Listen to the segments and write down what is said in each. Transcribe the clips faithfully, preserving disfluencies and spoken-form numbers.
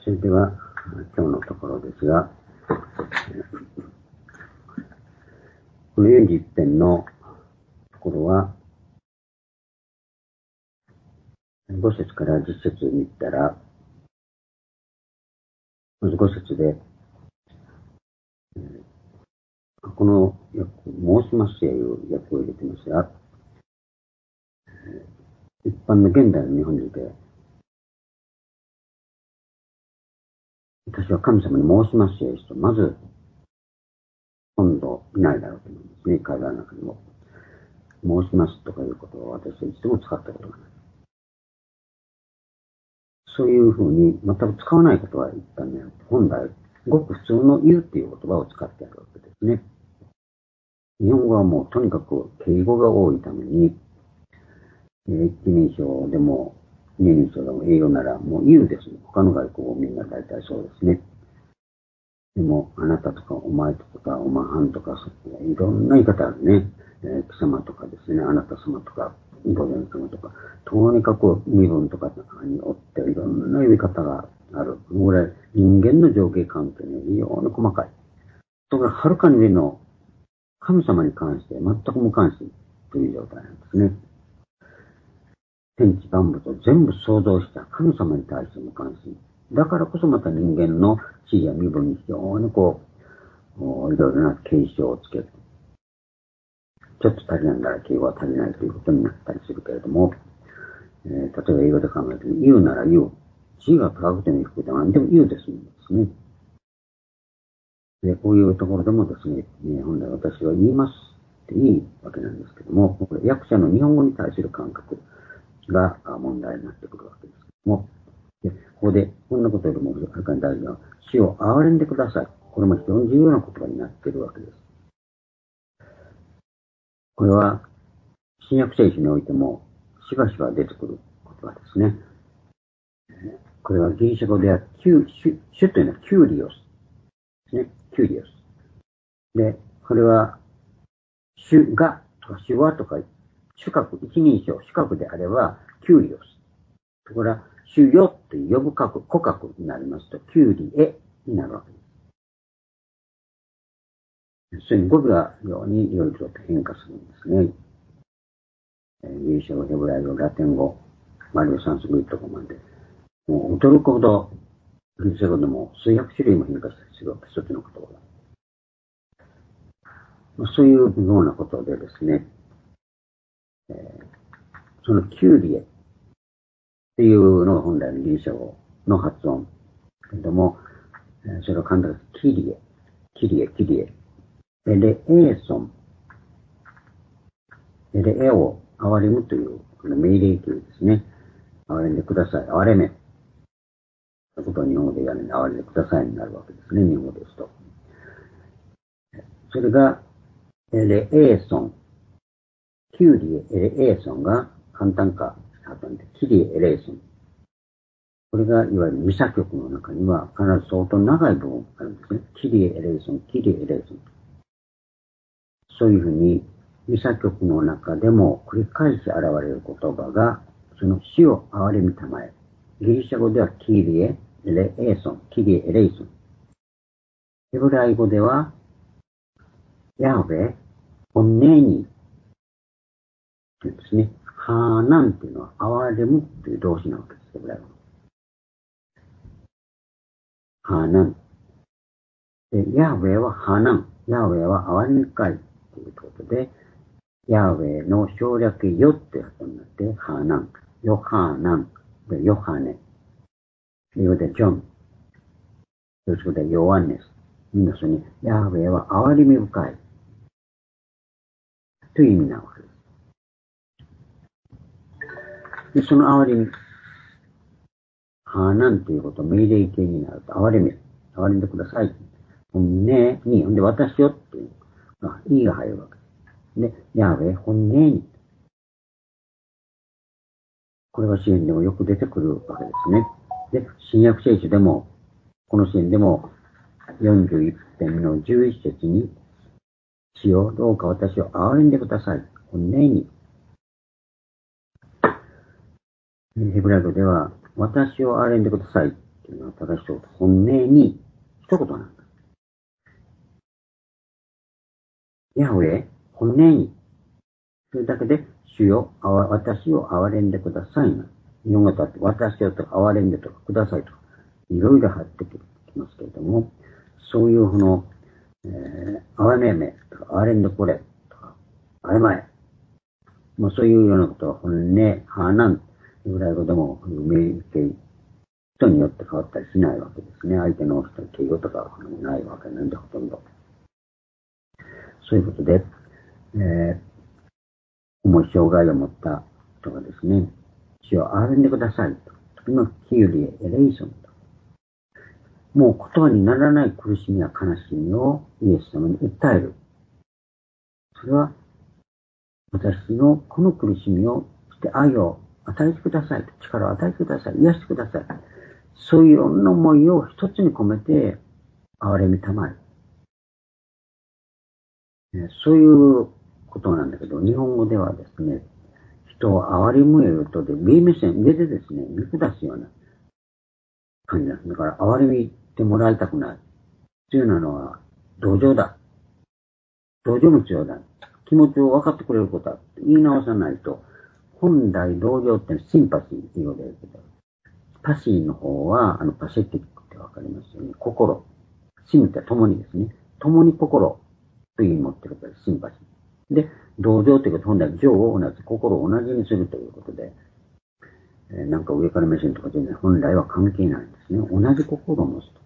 それでは、今日のところですが、このよんじゅういち編のところは、ご節からじゅっ節に行ったら、まずご節で、この訳、申しますという訳を入れてますが、一般の現代の日本人で、私は神様に申しますという人、まず、今度いないだろうと思いますね、会話の中にも。申しますとかいうことは私は一度も使ったことがない。そういうふうに全く使わないことは言ったんだよ。本来、ごく普通の言うっていう言葉を使ってあるわけですね。日本語はもうとにかく敬語が多いために、一人称でも二人称でも英語ならもう言うですね。他の外国語みんな大体そうですね。でも、あなたとかお前とかおまはんとか、いろんな言い方あるね。えー、貴様とかですね、あなた様とか、御前様とか、とにかく身分とかによっていろんな言い方がある。これ、人間の上下関係に非常に細かい。それからはるかに上の神様に関して全く無関心という状態なんですね。天地万物を全部創造した神様に対して無関心。だからこそまた人間の地位や身分に非常にこう、いろいろな継承をつける。ちょっと足りないなら敬語は足りないということになったりするけれども、えー、例えば英語で考えても、言うなら言う。地位が高くても低くても何でも言うですんですね。で、こういうところでもですね、えー、本来私は言いますっていいわけなんですけども、これ訳者の日本語に対する感覚が問題になってくるわけですけども、でここで、こんなことよりもはるかに大事な、主を憐れんでください。これも非常に重要な言葉になっているわけです。これは、新約聖書においても、しばしば出てくる言葉ですね。これはギリシャ語では、キュ主、主というのはキューリオスですね。キューリオス。で、これは、主が、とか主はとか、主格、一人称、主格であれば、キューリオス。ところが、主よという呼ぶ格、語格になりますと、キューリエになるわけです。そういう語尾が非常にいろいろと変化するんですね。ギリシャ語、ヘブライ語、ラテン語、マリオサンスクリット語まで、もう驚くほどギリシャ語でも数百種類も変化したりするわけ、一つの言葉が。そういうようなことでですね、えー、そのキューリエっていうのが本来のギリシャ語の発音。けれども、それを簡単にキリエ、キリエ、キリエ、エレエーソン、エレエを憐れむというこの命令形ですね。憐れんでください。憐れめ。ということを日本語で言わないで憐れんでくださいになるわけですね。日本語ですと。それが、エレエーソン。キューリエ、エレエーソンが簡単化した後に、キリエ、エレーソン。これがいわゆるミサ曲の中には必ず相当長い部分があるんですね。キリエ、エレーソン、キリエ、エレーソン。そういうふうに、ミサ曲の中でも繰り返し現れる言葉が、その死を憐れみたまえ。ギリシャ語ではキリエ、エレエーソン、キリエ、エレイソン。ヘブライ語では、ヤーベ、ホネニというんですね。ハーナンというのは憐れむという動詞なわけです。ヘブライ語。ハーナン。で、ヤーベはハーナン。ヤーベは憐れみ深いということで、ヤーベの省略ヨって発音になって、ハーナン。ヨハーナン。で、ヨハネ。英語でジョン。ドイツ語でヨアンネス。みんなそれに、ヤーベは憐れみ深い。という意味なわけです。で、その憐れみ。ハーナンということ、命令形になると、憐れみ。憐れんでください。本音に、ほんで、私よっていう、あ、いいが入るわけです。で、ヤーベ、本音に。これは詩篇でもよく出てくるわけですね。で、新約聖書でも、この詩篇でも、よんじゅういち編のじゅういち節に、主よ、どうか私を憐れんでください。本音に。ヘブライ語では、私を憐れんでください。というのは正しいと本音に一言なんだ。ヤハウェ、本音に。それだけで、主よ、私を憐れんでくださいな。日本語だって、私をとか憐れんでとかくださいとか、いろいろ入ってきますけれども、そういうこの、えー、憐れめとか、憐れんでこれとか、あれまえ。もうそういうようなことは、本音、ハーナン、ぐらい語でも、名形、人によって変わったりしないわけですね。相手の人の敬語とかはないわけなんで、ほとんど。そういうことで、えー、重い障害を持った人がですね、主を憐れんでくださいと。今、キユリエ・エレイソンと。もう言葉にならない苦しみや悲しみをイエス様に訴える。それは、私のこの苦しみをして愛を与えてください。力を与えてください。癒してください。そういういろんな思いを一つに込めて、憐れみたまえ。そういうことなんだけど、日本語ではですね、人を憐れむえるとで、上目線、上でですね、見下すような感じなんです。だから、憐れみてもらいたくない。というのは、同情だ。同情も必要だ。気持ちを分かってくれることだ。言い直さないと、本来同情ってシンパシーということですけど、パシーの方は、あの、パシェティックってわかりますよね。心。シンって共にですね。共に心という意味を持ってるからシンパシー。で、同情ということは本来情を同じ、心を同じにするということで、えー、なんか上から目線とか全然本来は関係ないんですね。同じ心を持つと。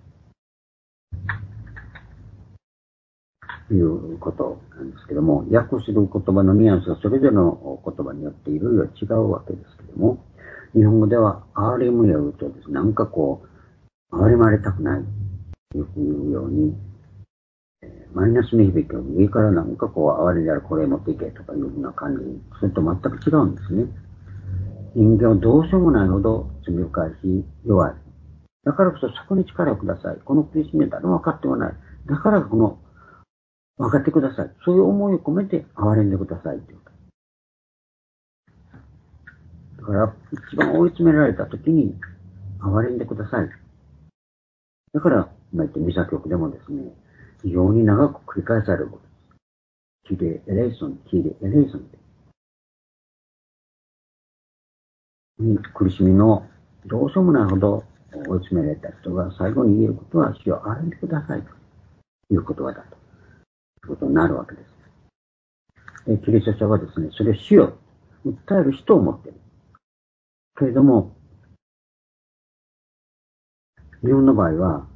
いうことなんですけども、訳する言葉のニュアンスがそれぞれの言葉によっていろいろ違うわけですけども、日本語では憐れむやうとですね、なんかこう、憐れまれたくないというふうに言うように、えー、マイナスの響きを上からなんかこう、憐れんだらこれ持っていけとかいうふうな感じ、それと全く違うんですね。人間はどうしようもないほど罪深いし弱い。だからこそそこに力をください。この苦しみは誰も分かってはない。だからこの分かってください。そういう思いを込めて憐れんでくださいという。だから、一番追い詰められた時に憐れんでください。だから、今言ってミサ曲でもですね、非常に長く繰り返されることです。キレエレイソン、キレエレイソンで。苦しみのどうしようもないほど追い詰められた人が最後に言えることは、主を憐れんでくださいという言葉だと。いうことになるわけです。でキリスト者はですね、それを主よ、訴える人を持っている。けれども、日本の場合は、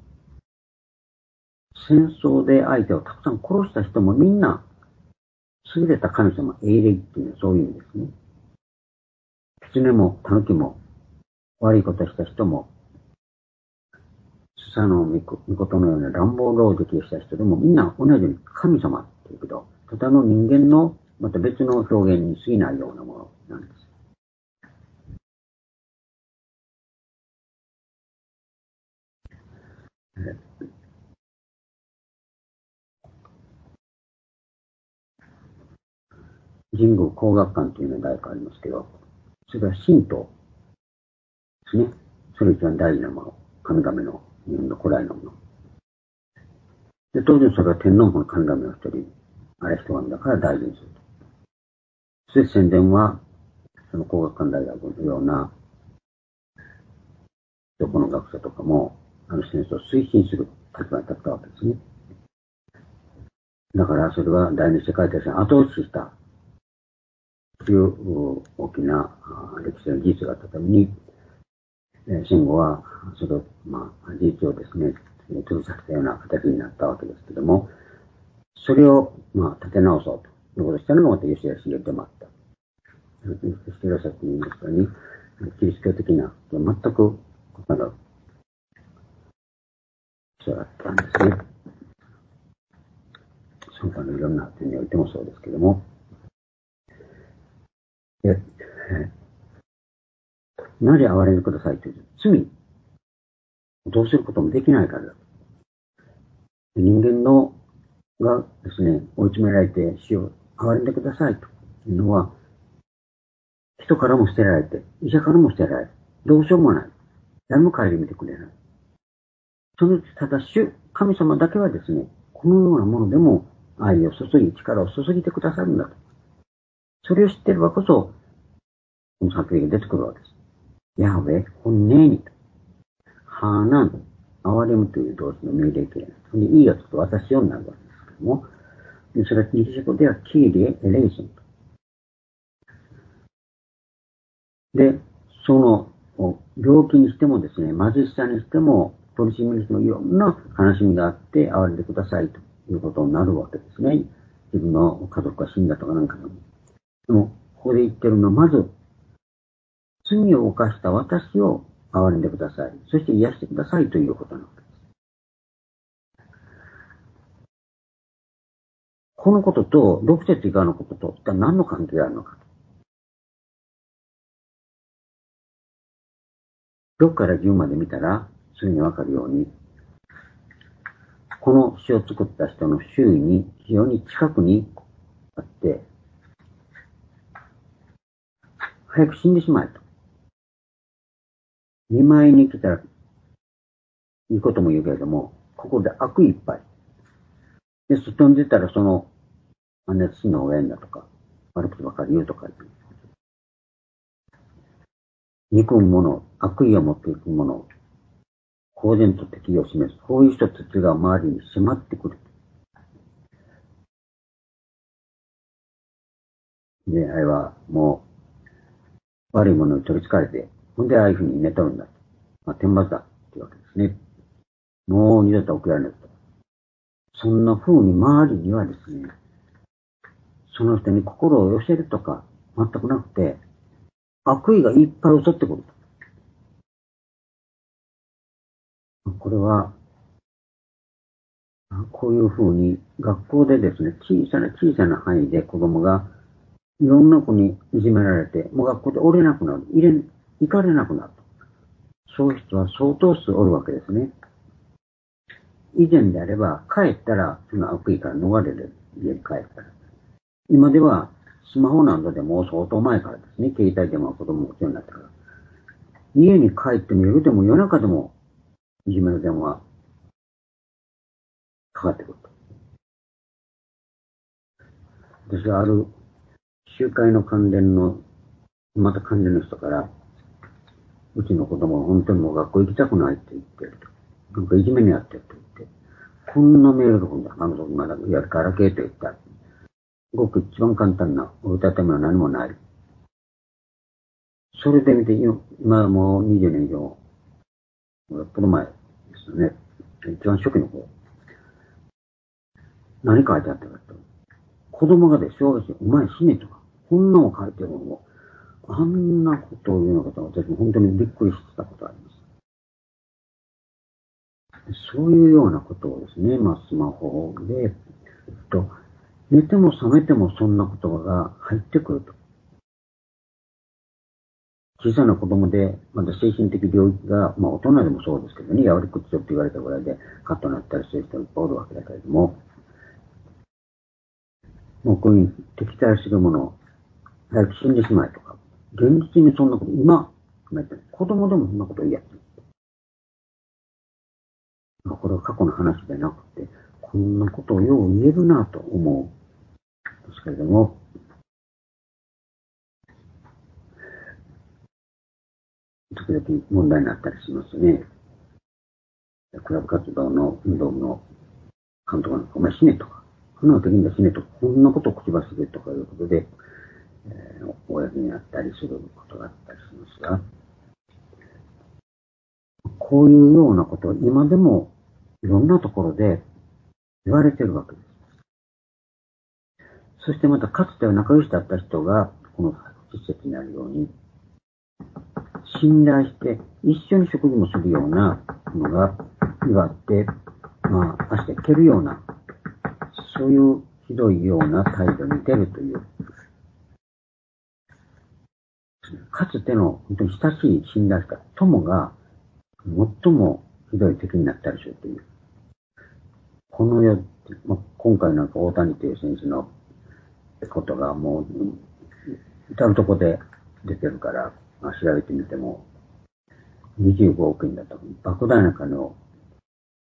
戦争で相手をたくさん殺した人もみんな、優れた神様、英霊っていうのはそういう意味ですね。狐も狸も、悪いことした人も、スサノミコトのような乱暴狼藉をした人でもみんな同じように神様って言うけど、ただの人間のまた別の表現に過ぎないようなものなんです。神宮工学館というのが誰かありますけど、それは神道ですね。それ一番大事なもの。神々の日本の古来のもの。で、当然それは天皇の神々の一人、あれ人なんだから大事にすると。そして宣伝は、その工学館大学のような、どこの学者とかも、あの戦争を推進する立場に立ったわけですね。だからそれは第二次世界大戦を後押ししたという大きな歴史の事実があったために、戦後はそれを、まあ、事実をですね、取りさせたような形になったわけですけども、それを、まあ、立て直そうということをしたのがまた吉田茂でもあった。吉田さっき言いましたように、キリスト教的な、全く異なる人だったんですね。その他のいろんな点においてもそうですけども、で、なぜ憐れんでくださいという、罪、どうすることもできないからだ。人間のがですね、追い詰められて死を憐れんでくださいというのは、人からも捨てられて、医者からも捨てられて、どうしようもない。誰も顧みてくれない。 その、ただ主、神様だけはですね、このようなものでも愛を注ぎ、力を注ぎてくださるんだと。それを知っていればこそ、この作品が出てくるわけです。ヤハウェ、本音に、ハーナン、憐れむという動詞の命令形。それで、いいがつくと私よになるわけですけども、それはギリシャ語ではキーリエ・エレイソンと。で、その、病気にしてもですね、貧しさにしても、取り締めにしてもいろんな悲しみがあって、憐れんでくださいということになるわけですね。自分の家族が死んだとかなんかでも。でも、ここで言ってるのは、まず、罪を犯した私を憐れんでください。そして癒してくださいということなわけです。このことと、ろく節以下のことと、一体何の関係があるのか。ろくからじゅうまで見たら、すぐにわかるように、この詩を作った人の周囲に非常に近くにあって、早く死んでしまえと。見舞いに来たら、いいことも言うけれども、ここで悪意いっぱい。で、外に出たらその、あんな死の親だとか、悪口ばかり言うとか言う。憎むもの、悪意を持っていくもの、公然と敵を示す。こういう人たちが周りに迫ってくる。で、あれはもう、悪いものに取り憑かれて、ほんでああいうふうに寝とるんだ。まあ、天罰だっていうわけですね。もう二度と起きられないと。そんな風に周りにはですね、その人に心を寄せるとか全くなくて、悪意がいっぱい襲ってくる。これは、こういう風に学校でですね、小さな小さな範囲で子供がいろんな子にいじめられて、もう学校でおれなくなる。入れ、行かれなくなる。そういう人は相当数おるわけですね。以前であれば、帰ったら、その悪意から逃れる。家に帰ったら。今では、スマホなどでも相当前からですね、携帯電話は子供が必要になったから。家に帰っても夜でも夜中でも、いじめの電話、かかってくると。私はある、集会の関連の、また関連の人から、うちの子供は本当にもう学校行きたくないって言ってると。なんかいじめにあってると言って。こんなメールが来るんだ。あの時まだ、いや、ガラケーと言った。ごく一番簡単な、折りたたみは何もない。それで見て、今もうにじゅうねん以上、よっぽど前ですよね。一番初期の方。何書いてあったかと。子供がで、小学生、お前死ねとか、こんなの書いてるのを、あんなことを言うのかと、私も本当にびっくりしてたことがあります。そういうようなことをですね、まあスマホで、と、寝ても覚めてもそんな言葉が入ってくると。小さな子供で、まだ精神的領域が、まあ大人でもそうですけどね、やわりくっちょって言われたぐらいでカッとなったりする人がいっぱいおるわけだけれども、もうこういう敵対するものを早く死んでしまえとか、現実にそんなこと、今、子供でもそんなこと言いやってる。これは過去の話じゃなくて、こんなことをよう言えるなと思うんですけれども、時々問題になったりしますね。クラブ活動の運動部の監督が、お前死ねとか、こんなのできんだ死ねとか、こんなことを口走るとかいうことで、えー、公になったりすることがあったりしますが、こういうようなことを今でもいろんなところで言われてるわけです。そしてまたかつては仲良しだった人が、この施設にあるように、信頼して一緒に食事もするようなのが祝って、まあ、足で蹴るような、そういうひどいような態度に出るという、かつての本当に親しい信頼した友が最もひどい敵になったりするという。この世、まあ、今回なんか大谷という選手のことがもう、至るとこで出てるから、まあ、調べてみても、にじゅうごおくえんだと、莫大な金を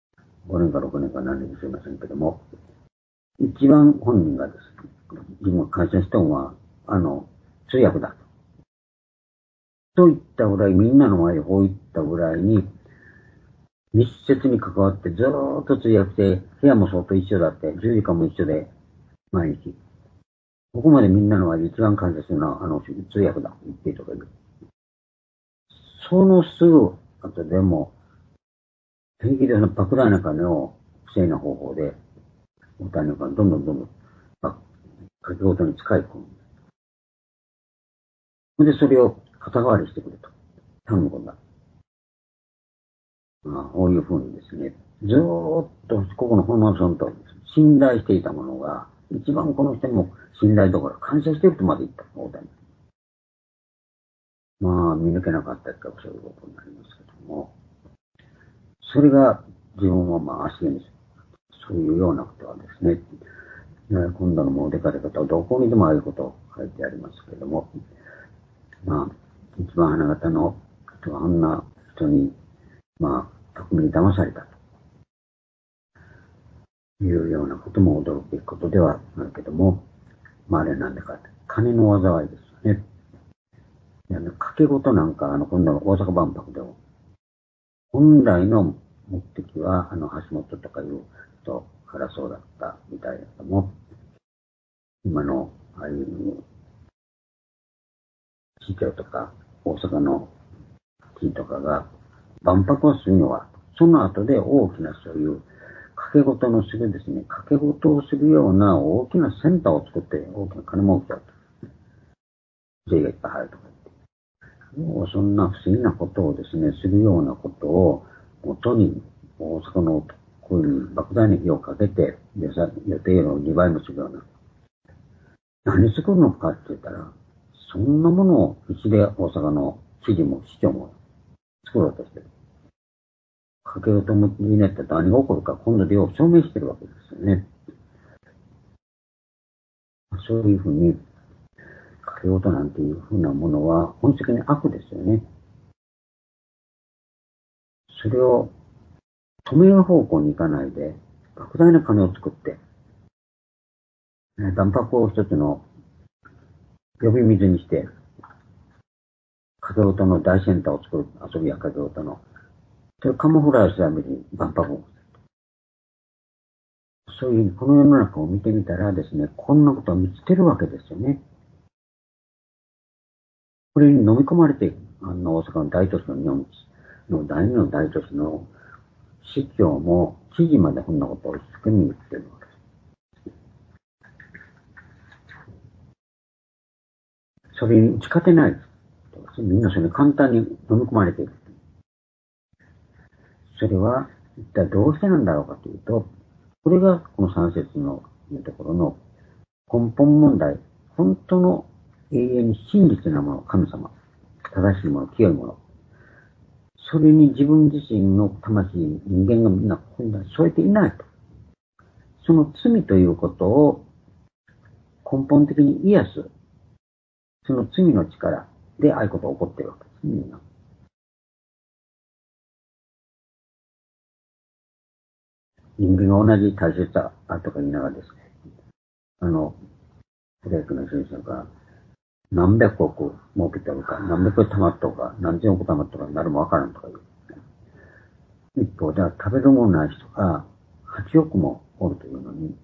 ごねんかろくねんか何年か知りませんけども、一番本人がですね、自分が感謝したのは、あの、通訳だと。といったぐらい、みんなの前でこういったぐらいに、密接に関わってずーっと通訳して、部屋も相当一緒だって、じゅうじかんも一緒で、毎日。ここまでみんなの前で一番感謝するのは、あの、通訳だ。言ってとか言う。そのすぐ後でも、平気でその莫大な金を不正な方法で、お金がどんどんどんどん、書き事に使い込む。で、それを肩代わりしてくれと。頼むことだ。まあ、こういうふうにですね、ずーっと、ここの本間さんと信頼していたものが、一番この人も信頼どころ感謝してるとまで言った、大谷。まあ、見抜けなかったってそういうことになりますけども、それが自分はまあ足毛にそういうようなことはですね、今度のもう出かけ方はどこにでもああいうことを書いてありますけれども、まあ、一番花形の人はあんな人に、まあ、巧みに騙されたというようなことも驚くべきことではあるけども、まああれなんだか、金の災いですよね。賭け事なんか、あの、今度の大阪万博でも、本来の目的は、あの、橋本とかいう人からそうだったみたいだけども、今の、ああいう、市長とか、大阪の市とかが、万博をするのは、その後で大きなそういう、賭け事のするですね、賭け事をするような大きなセンターを作って、大きな金儲けを、税がいっぱい入るとか言って。もうそんな不思議なことをですね、するようなことを、元に、大阪のこういう莫大な費用をかけて、予定よりもにばいもするような。何作るのかって言ったら、そんなものをうちで大阪の知事も市長も作ろうとしてる。かけようと思っていないって何が起こるか今度でよう証明してるわけですよね。そういうふうに、かけようとなんていうふうなものは本質的に悪ですよね。それを止める方向に行かないで、莫大な金を作って、万博を一つの呼び水にして、かけ事の大センターを作る遊びやかけ事の、それをカモフラージュするために万博を。そういう、この世の中を見てみたらですね、こんなことを見つけるわけですよね。これに飲み込まれていく。あの大阪の大都市の日本の第二の大都市の市長も知事までこんなことを一生懸命言ってるわけです。それに打ち勝てない。みんなそれに簡単に飲み込まれている。それは一体どうしてなんだろうかというと、これがこの三節のところの根本問題、本当の永遠に真実なもの、神様、正しいもの、清いもの、それに自分自身の魂、人間がみんな本来添えていないと。その罪ということを根本的に癒す、その罪の力でああいうことが起こっているわけですね、みんな。人間が同じ大切さとか言いながらですね、あの、プロ野球の選手が何百億儲けてるか、何百億貯まっとか、何千億貯まっとか、なるもわからんとか言う。一方では食べるものない人がはちおくもおるというのに、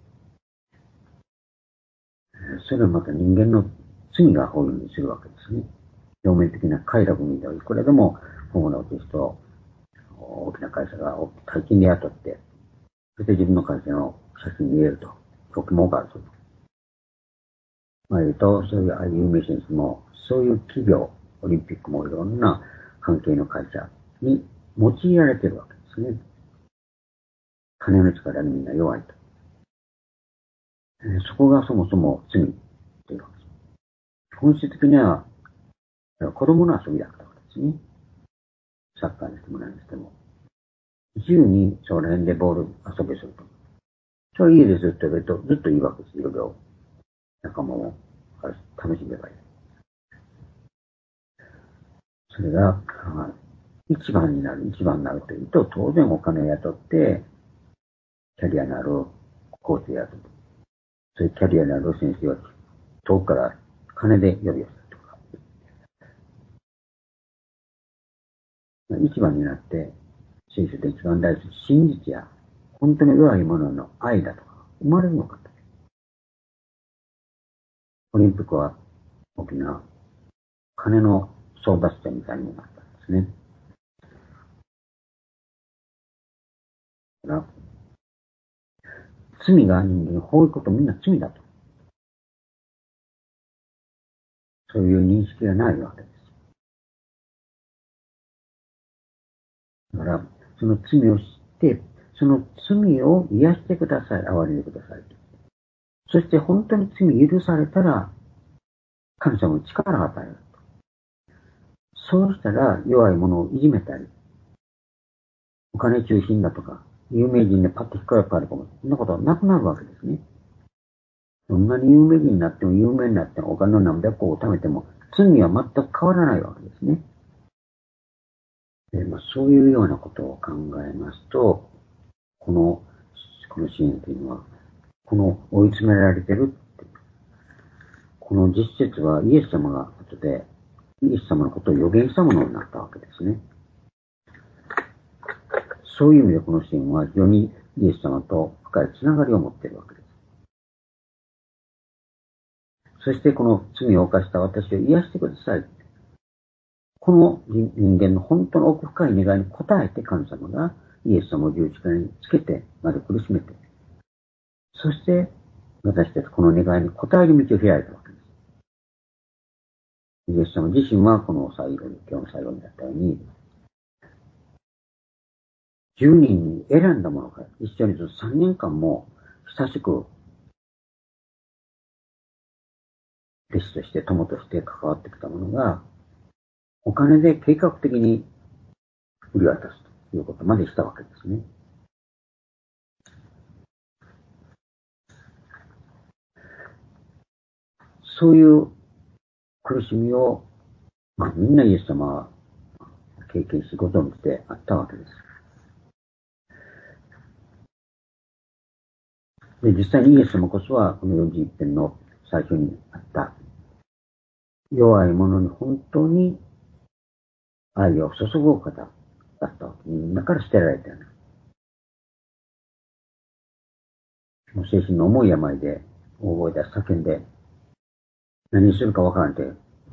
それはまた人間の罪が多いようにするわけですね。表面的な快楽にではいくらでも、ホモの落とすと、大きな会社が大金で雇って、それで自分の会社の写真に入れると、とても儲かると。まあ言うと、そういうああいう有名選手も、そういう企業、オリンピックもいろんな関係の会社に用いられているわけですね。金の力にみんな弱いと。えー、そこがそもそも罪というわけです。本質的には、子供の遊びだったわけですね。サッカーにしても何にしても。自由にその辺でボール遊びすると。それはいいですって言うと、ずっといいわけです。いろいろ。仲間も楽しめばいい。それが、一番になる、一番になるというと、当然お金を雇って、 キャリアのあるコーチやと。そういうキャリアのある先生は遠くから金で呼び寄せるとか。一番になって、聖書で一番大事な真実や、本当に弱いものの愛だとか、生まれるのかと。オリンピックは大きな金の争奪戦みたいになったんですね。だから罪が人間を放ることみんな罪だと。そういう認識がないわけです。だから、その罪を知って、その罪を癒してください、憐れんでくださいと。そして本当に罪許されたら、神様の力を与える。そうしたら弱い者をいじめたり、お金中心だとか、有名人でパッと引っかかるかも、そんなことはなくなるわけですね。そんなに有名人になっても有名になってもお金を何百個を貯めても罪は全く変わらないわけですね。でまあ、そういうようなことを考えますと、この、このシーンというのは、この追い詰められてるっていう、この実説はイエス様が後でイエス様のことを予言したものになったわけですね。そういう意味でこのシーンは非常にイエス様と深いつながりを持っているわけです。そしてこの罪を犯した私を癒してください。この人間の本当の奥深い願いに応えて神様がイエス様を十字架につけてまで苦しめて、そして私たちこの願いに応える道を開いたわけです。イエス様自身はこの最後に、今日の最後にあったように、じゅうにんに選んだ者が一緒にずっとさんねんかんも親しく弟子として友として関わってきた者がお金で計画的に売り渡すということまでしたわけですね。そういう苦しみを、まあ、みんなイエス様は経験しご存知であったわけです。で、実際にイエス様こそはこのよんじゅういっぺんの最初にあった弱い者に本当に愛を注ぐお方だったわけ。みんなから捨てられたような。もう精神の重い病で大声で叫んで何するかわからんて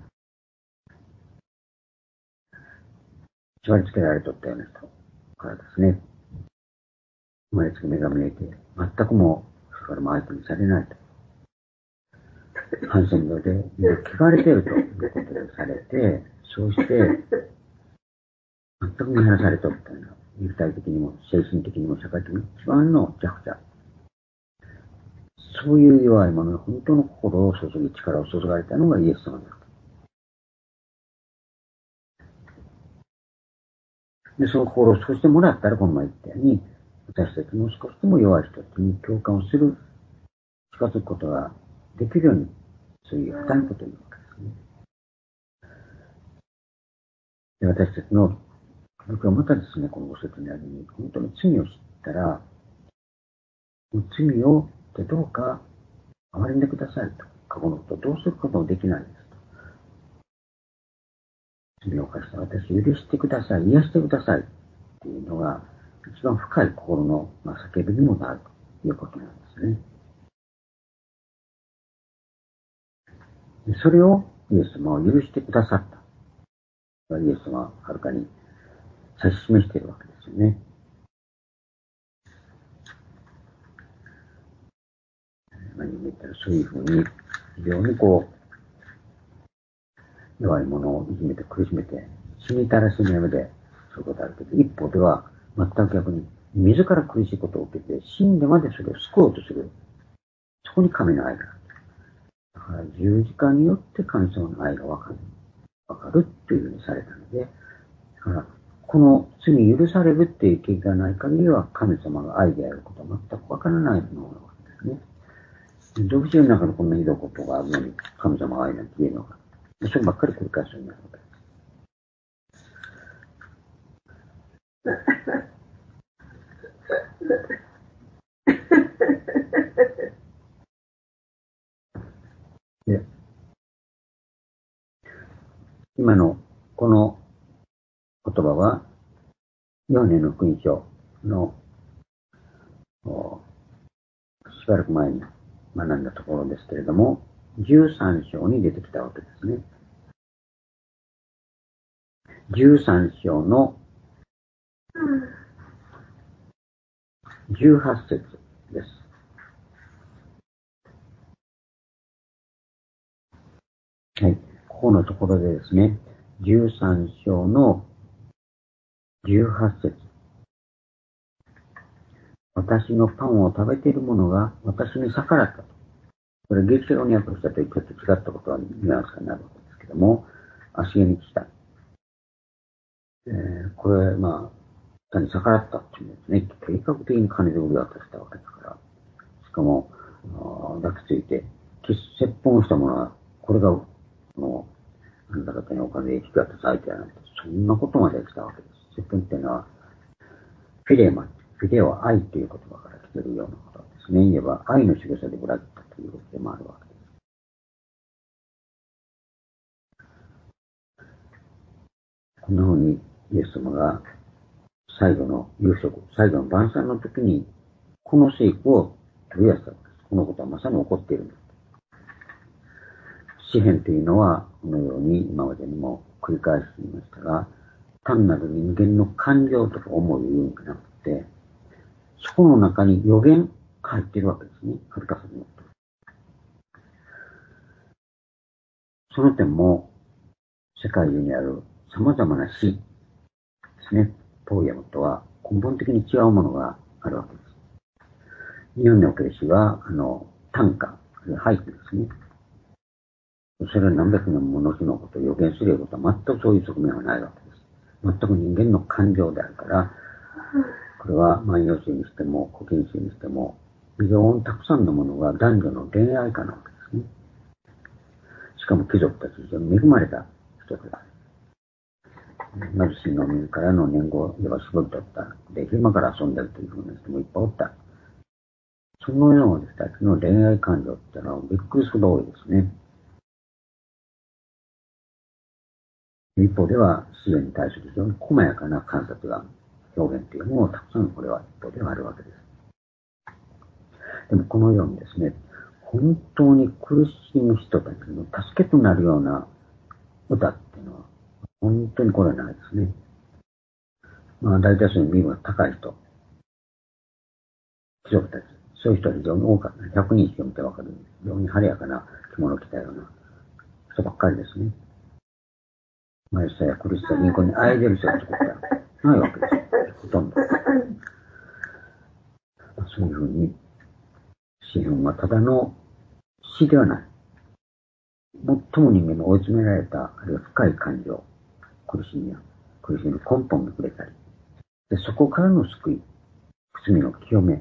縛り付けられとったような人からですね。生まれつき目が見えて全くもうそれからも相手にされないと。ハンセン病で汚れているということでされて、そうして全く見放されとったような、肉体的にも精神的にも社会的にも一番の弱者。そういう弱い者の本当の心を注ぎ、力を注がれたのがイエス様だと。で、その心を少しでもらったら、この前言ったように、私たちも少しでも弱い人たちに共感をする、近づくことができるように、そういう深いことを言うわけですね。で、私たちの、僕はまたですね、このご説にあるように、本当に罪を知ったら、罪をどうか憐れんでくださいと。過去のことをどうすることもできないですと。罪を犯した私を許してください、癒してくださいっていうのが、一番深い心の、まあ、叫びにもなるということなんですね。でそれをイエス様は許してくださった。イエス様ははるかに指し示しているわけですよね。何を言ったらそういうふうに非常にこう弱い者をいじめて苦しめて死に至らしめ目でそういうことあるけど、一方では全く逆に自ら苦しいことを受けて死んでまでそれを救おうとする。そこに神の愛がある。だから十字架によって神様の愛がわかる。わかるっていうふうにされたので、だからこの罪許されるっていう経験がない限りは神様が愛であることは全くわからないものなわけですね。どうして世の中でこんなひどいことがあるのに神様が愛なんて言えるのか。そればっかり繰り返すようになるわけです。 今のこの言葉は、ヨハネの福音書のしばらく前に学んだところですけれども、じゅうさん章に出てきたわけですね。じゅうさん章のじゅうはち節です。はい。ここのところでですね、じゅうさん章のじゅうはち節。私のパンを食べている者が私に逆らったと。これ、ギリシャ語に訳したとちょっと違ったことはニュアンスになるわけですけども、足毛に来た。えー、これ、まあ、単に逆らったっていうんですね。計画的に金で売り渡したわけだから。しかも、抱きついて、説法したものは、これが、もう、あなた方にお金で引き渡す相手やなんて、そんなことまで来たわけです。説法っていうのは、フィレマン、フィレは愛という言葉から来ているようなことですね。言えば、愛の仕草で裏切ったということでもあるわけです。こんな風に、イエス様が、最後の夕食、最後の晩餐の時に、この聖句を取り出したわけです。このことはまさに起こっているんです。詩篇というのは、このように今までにも繰り返していましたが、単なる人間の感情とか思いを言うんじゃなくて、そこの中に予言が入っているわけですね。はるかさによって。その点も、世界中にある様々な詩ですね。ポエムとは根本的に違うものがあるわけです。日本における詩は、あの、短歌、俳句ですね。それは何百年もの日のことを予言することは全くそういう側面はないわけです。全く人間の感情であるから、これは万葉集にしても古今集にしても、非常にたくさんのものが男女の恋愛歌なわけですね。しかも貴族たち非常に恵まれた人たち。貧しい農民からの年貢を絞り取った。で、昼間から遊んでるというふうな人もいっぱいおった。そのような人たちの恋愛感情っていうのはびっくりするほど多いですね。一方では、自然に対する非常に細やかな観察が、表現というのもたくさんこれは一方ではあるわけです。でもこのようにですね、本当に苦しむ人たちの助けとなるような歌っていうのは、本当にこれはないですね。まあ大多数の身分が高い人、貴族たち、そういう人は非常に多かった。ひゃくにん以上見てわかる。非常に晴れやかな着物を着たような人ばっかりですね。貧しさや苦しさ、貧困にあえいでる人たちがないわけですよ。ほとんど。そういうふうに、詩篇はただの詩ではない。最も人間の追い詰められた、あるいは深い感情、苦しみや、苦しみの根本に触れたり、でそこからの救い、罪の清め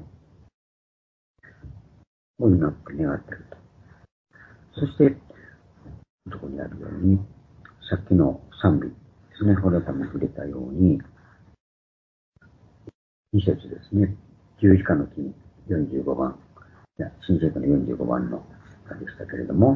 を祈って願っていると。そして、そこにあるように、さっきの賛美ですね、これも触れたように、に節ですね、十字架の木よんじゅうごばん、いや、新聖句のよんじゅうごばんの歌でしたけれども、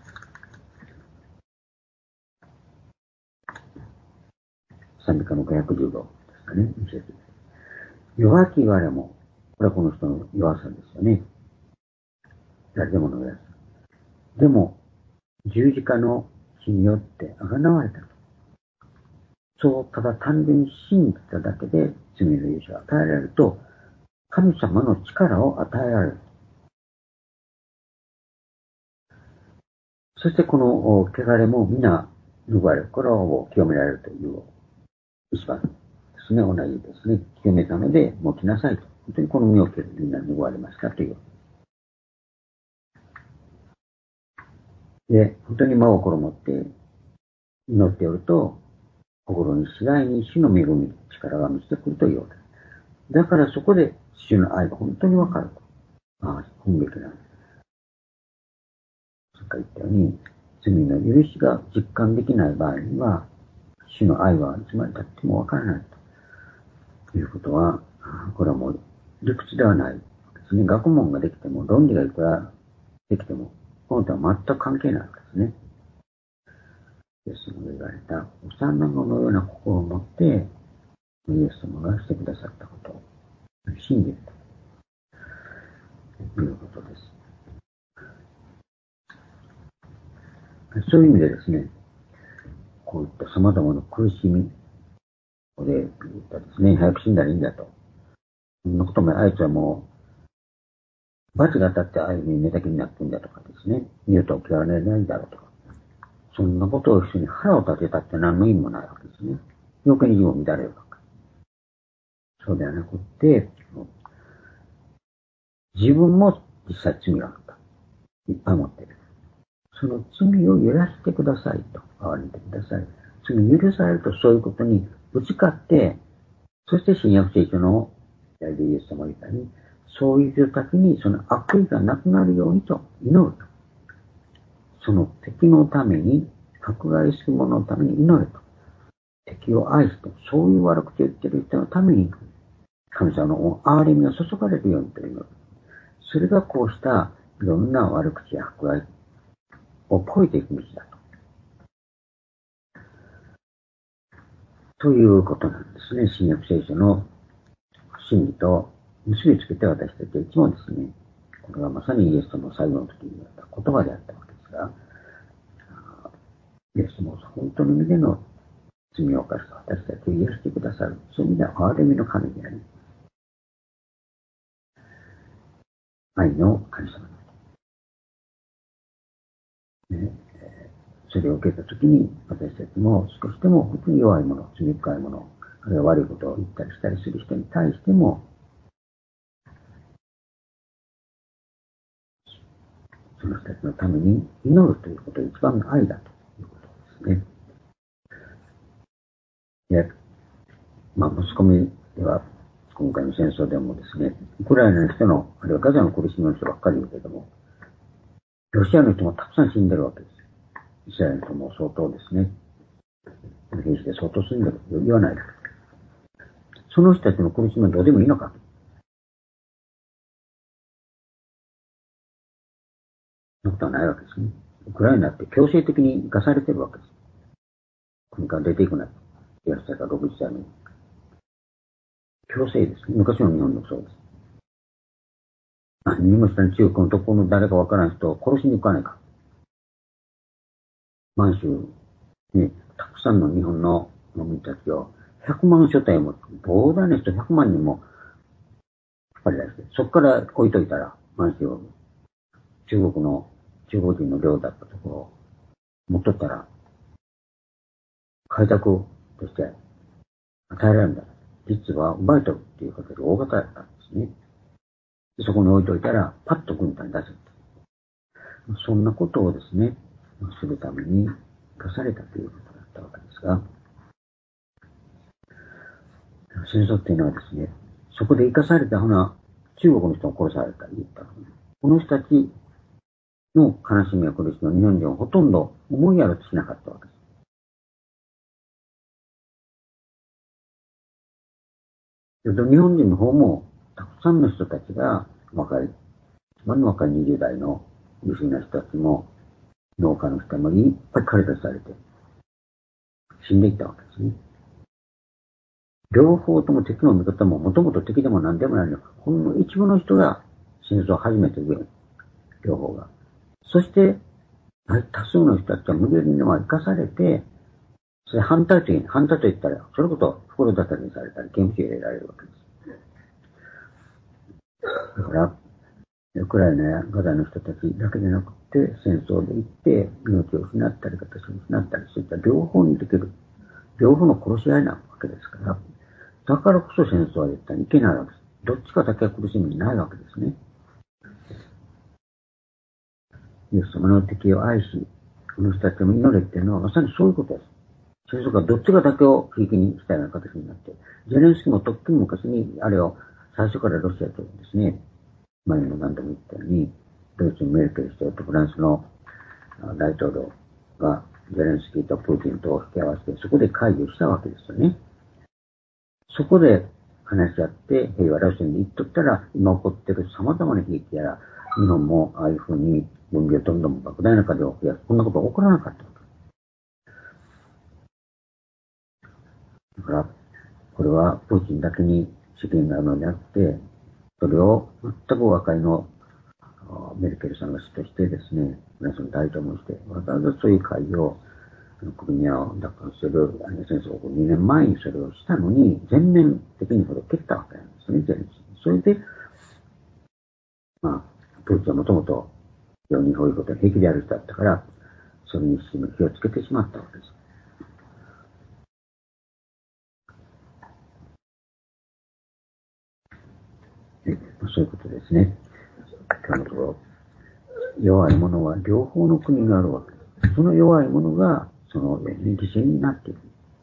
賛美歌のごひゃくじゅうごですかね、に節。弱き我も、これはこの人の弱さですよね。誰でもの弱さ。でも、十字架の死によって贖われたと。そう、ただ単純に信じただけで罪の許しが与えられると、神様の力を与えられる。そしてこの汚れも皆脱がれる。これを清められるという一番ですね。同じですね。清めたので、もう来なさいと。本当にこの身をみんな脱がれましたという。で、本当に真心を持って祈っておると、心に次第に主の恵み、力が満ちてくるというわけです。だからそこで主の愛が本当にわかると。ああ、本べきなんです。さっき言ったように、罪の許しが実感できない場合には、主の愛はいつまで経ってもわからないということは、これはもう理屈ではないですね。学問ができても、論理がいくらできても、この点は全く関係ないわけですね。 イエス様が言われた幼子のような心を持って、イエス様がしてくださったことを信じるということです。そういう意味でですね、こういった様々な苦しみで言ったですね、早く死んだらいいんだと。そんなこともあいつはもう、罰が当たってああいうふうに寝たきりになってんだとかですね、言うと起きられないんだろうとか。そんなことを一緒に腹を立てたって何の意味もないわけですね。余計に義を乱れるわけ。そうではなくって、自分も実際罪があった。いっぱい持っている。その罪を許してくださいと。憐れんでください。罪許されるとそういうことに打ち勝って、そして新約聖書のやりでイエス様が言ったように、そういう人たちにその悪意がなくなるようにと祈ると。その敵のために、迫害する者のために祈ると。敵を愛して、そういう悪口を言っている人のために、神様の憐れみが注がれるようにと祈る。それがこうしたいろんな悪口や迫害を超えていく道だと。ということなんですね。新約聖書の真理と結びつけて私たちはいつもですね、これがまさにイエス様の最後の時に言った言葉であったわけですが、イエス様は本当の意味での罪を犯した私たちを癒してくださる。そういう意味では憐れみの神であり、愛の神様です。ね、それを受けたときに私たちも少しでも本当に弱いもの、罪深いもの、あるいは悪いことを言ったりしたりする人に対しても、その人たちのために祈るということが一番の愛だということですね。で、まあ、マスコミでは、今回の戦争でもですね、ウクライナの人の、あるいはガザの苦しみの人ばっかり言うけれども、ロシアの人もたくさん死んでるわけです。イスラエルの人も相当ですね、兵士で相当死んでると言わないだけ。その人たちの苦しみはどうでもいいのか。そんなことはないわけですね。ウクライナって強制的に生かされてるわけです。国から出ていくなと。よんさいからろくじゅっさいに。強制ですね。昔の日本でもそうです。何にもしたに中国のどこの誰かわからない人を殺しに行かないか。満州にたくさんの日本の農民たちをひゃくまん所帯を持つ膨大な人ひゃくまん人も引っ張り出して、そこから置いといたら、満州を中国の、中国人の領だったところを持っとったら、開拓として与えられるんだ。実は奪い取るっていうことで大型だったんですね。でそこに置いといたら、パッと軍隊に出せる。そんなことをですね、するために生かされたということだったわけですが、戦争っていうのはですね、そこで生かされたほな、中国の人を殺されたり言った。この人たちの悲しみや苦しみを日本人はほとんど思いやろとしなかったわけです。日本人の方も、たくさんの人たちが、若い、一番の若いにじゅう代の優秀な人たちも、農家の人もいっぱい駆り出されて、死んでいったわけですね。両方とも敵の味方も、もともと敵でも何でもないの。ほんの一部の人が戦争を始めている。両方が。そして、多数の人たちは無理にも生かされて、それ反対という、反対と言ったら、それこそ袋叩きにされたり、刑務所に入れられるわけです。だから、ウクライナやガザの人たちだけでなくて、戦争で行って、命を失ったり、形を失ったり、そういった両方にできる。両方の殺し合いなわけですから、だからこそ戦争は絶対にいけないわけです。どっちかだけは苦しみにないわけですね。イエス様の敵を愛し、この人たちも祈れっていうのはまさにそういうことです。戦争がどっちがだけをひいきにしたような形になって、ゼレンスキーもとっくに昔にあれを最初からロシアとですね、前にも何度も言ったように、ドイツのメルケル首相とフランスの大統領がゼレンスキーとプーチンと引き合わせて、そこで会議をしたわけですよね。そこで話し合って平和路線に行っとったら、今起こっている様々な悲劇やら、日本もああいうふうに分離をどんどん莫大な数を増やす。こんなことは起こらなかったわけ。 だから、これはプーチンだけに主権があるのであって、それを全く和解のメルケルさんが主としてですね、皆さん大統領もして、わざわざそういう会議を、クリミアを奪還する戦争をにねんまえにそれをしたのに、全面的にそれを蹴ったわけなんですね、ゼレンスキー。それで、まあ、プーチンはもともと、非常にこういうことが平気でやる人だったから、それに火をつけてしまったわけです。そういうことですね。今日のところ、弱い者は両方の国があるわけです。その弱い者が、その犠牲になっている。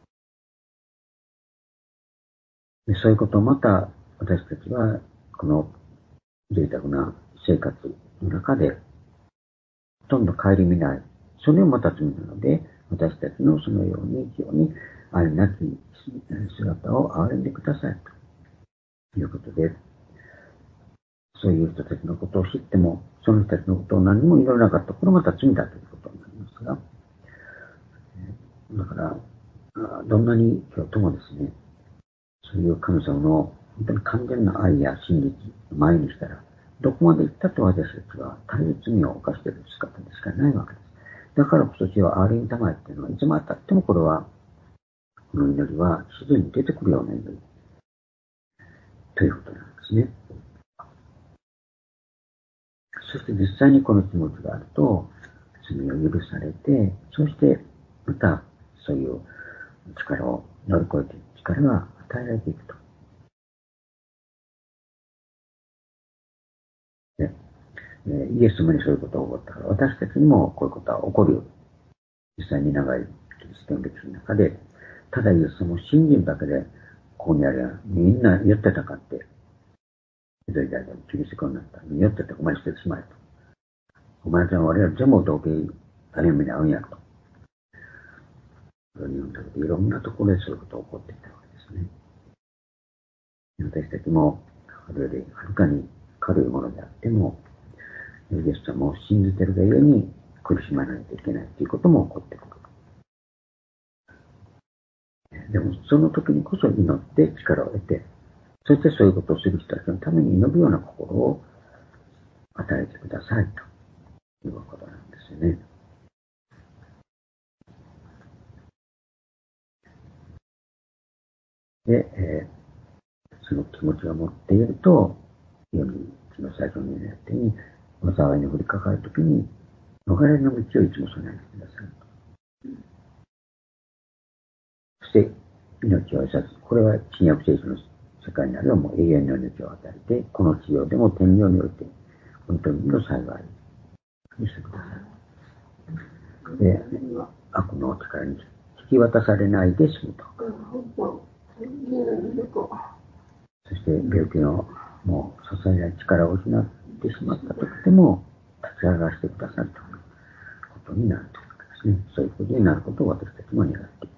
でそういうことをまた、私たちは、この贅沢な生活の中で、ほとんど顧みない。それをまた罪なので、私たちのそのように非常に愛なき姿を憐れんでくださいということで、そういう人たちのことを知っても、その人たちのことを何も言わなかった。これまた罪だということになりますが、だから、どんなに今日ともですね、そういう神様の本当に完全な愛や真実を前にしたら、どこまで行ったって私たちは大変罪を犯している姿でしかないわけです。だからこそ主は憐れみたまえっていうのは、いつまでたってもこれは、この祈りは自然に出てくるような祈りということなんですね。そして実際にこの気持ちがあると、罪を許されて、そしてまたそういう力を乗り越えていく力が与えられていくと。でイエス様にそういうことが起こったから、私たちにもこういうことは起こるよ。実際に長いキリストの歴史の中で、ただイエス様を信じるだけで、ここにあればみんな言ってたかって、ひどい代々キリスト教になった。言っててお前捨ててしまえと。お前ちゃんは我々全部同型大変目に遭うんやと。日本だけでいろんなところでそういうことが起こっていたわけですね。私たちも、それよりはるかに軽いものであっても、イエス様を信じているがゆえに苦しまないといけないということも起こってくる。でも、その時にこそ祈って力を得て、そしてそういうことをする人たちのために祈るような心を与えてくださいということなんですよね。で、えー、その気持ちを持っていると、よりその最初に言ったように、災いに降りかかるときに、逃れの道をいつも備えてください。そして、命を得さず、これは新約聖書の世界にあればもう永遠の命を与えて、この地上でも天上において、本当にの幸いにしてください。で、悪の力に引き渡されないで済むと。そして、病気のもう支えや力を失ってしまった時でも、立ち上がらせてくださるということになるというわけですね。そういうことになることを私たちも願っています。